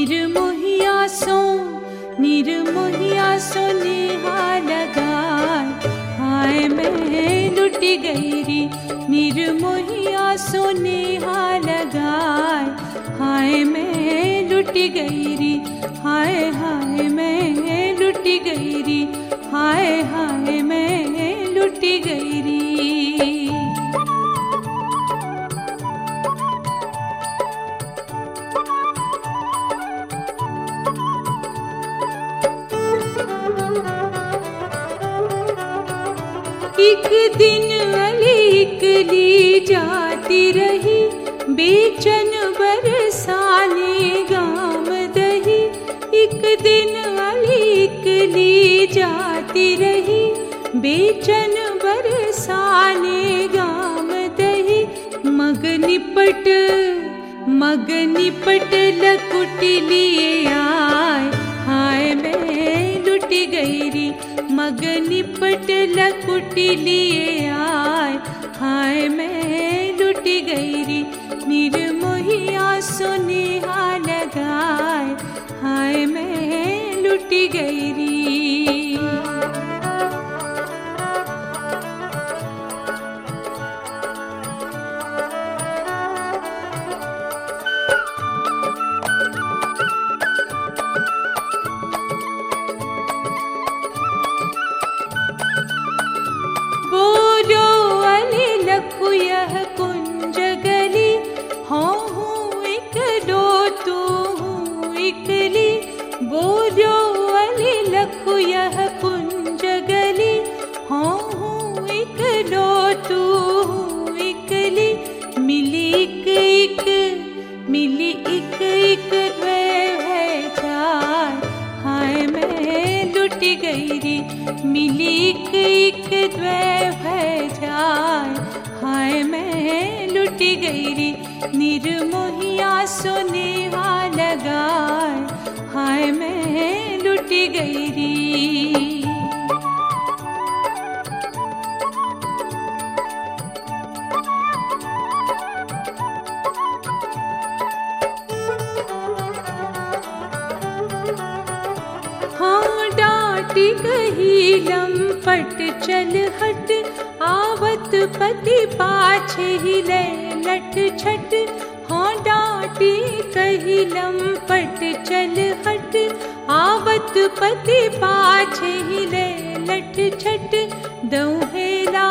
निर्मोहिया सो नेहा लगाए, हाय मैं लुट गई री। निर्मोहिया सो नेहा लगाए, हाय मैं लुट गई री। हाय हाय मैं लुट गई री, हाय हाय मैं लुट गई री। एक दिन अली इकली जाती रही, बेचन बरसाने गाम दही। एक दिन अली इकली जाती रही, बेचन बरसाने गाम दही। मग निपट लकुट लिए आए, हाय मैं लुट गई री। मग निपट लकुट लिए आए, हाय मैं लुट गई री। निर्मोहिया सो नेहा लगाए, हाय मैं लुट गई री। यह कुंज गली, हूँ इकलो तू हूँ इकली। बोलो अली लखु यह कुंज गली, हूँ इकलो तू हूँ इकली। मिली एक है चार, हाय मैं लुट गई री। मिली एक है चार, हाय मैं लुट गई री। निर्मोहिया सो नेहा लगाए, हाय मैं लुट गई री। हाँ डांटी कही लंपट चल हट, आवत पति पाछे हिले लट छट। हाँ डांटी कही लंपट चल हट, आवत पति पाछे हिले लट छट। दौहेला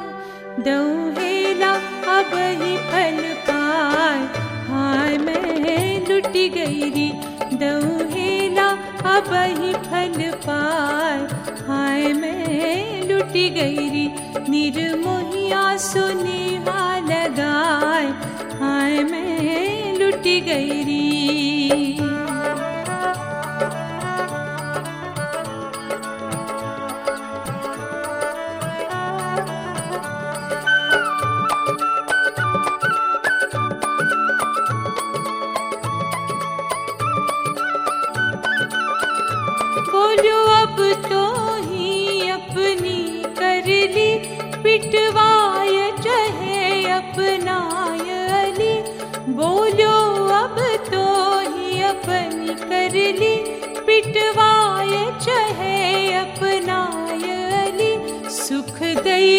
अब ही फल पाए, हाय मैं लुट गई री। दौहेला अब ही फल पाए, हाय मैं लुट गई री। निर्मोहिया सो नेहा लगाए, हाय मैं लुट गई री। बोलो अब तो ही अपनी कर ली, पिटवाय चाहे अपनाय अली। बोलो अब तो ही अपनी कर ली, पिटवाय चाहे अपनाय अली। सुख दई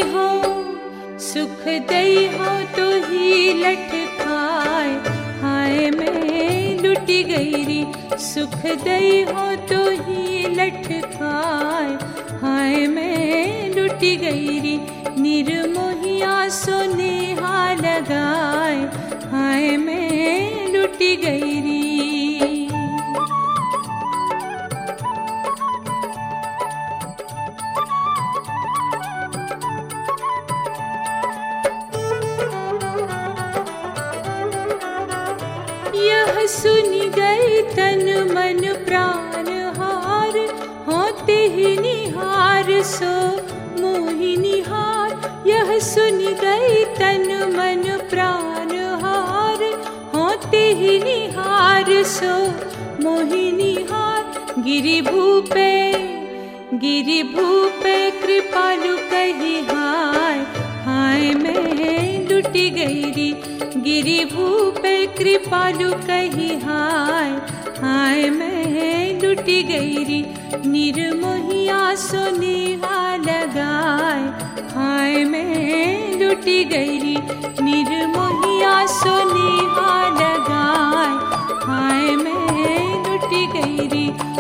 हो तो ही लठ खाए, हाय मैं लुट गई री। सुख दई हो तो ही लठ खाए, हाय मैं लुट गई री। निर्मोहिया सो नेहा लगाए, हाय मैं लुट गई री। यह सुन गई तन मन प्राण हार, होते ही निहार सो मोहि निहार। यह सुन गई तन मन प्राण हार, होते ही निहार सो मोहि निहार। गिरि भूपे कृपालु कही हाय, हाय मैं लुट गई री। गिरि भूपे कृपालु कही हाय, हाय मैं लुटी गई री निर्मोहिया सोनेहा लगाए हाय मैं लुटी गई री निर्मोहिया सोनेहा लगाए हाय मैं लुटी गई री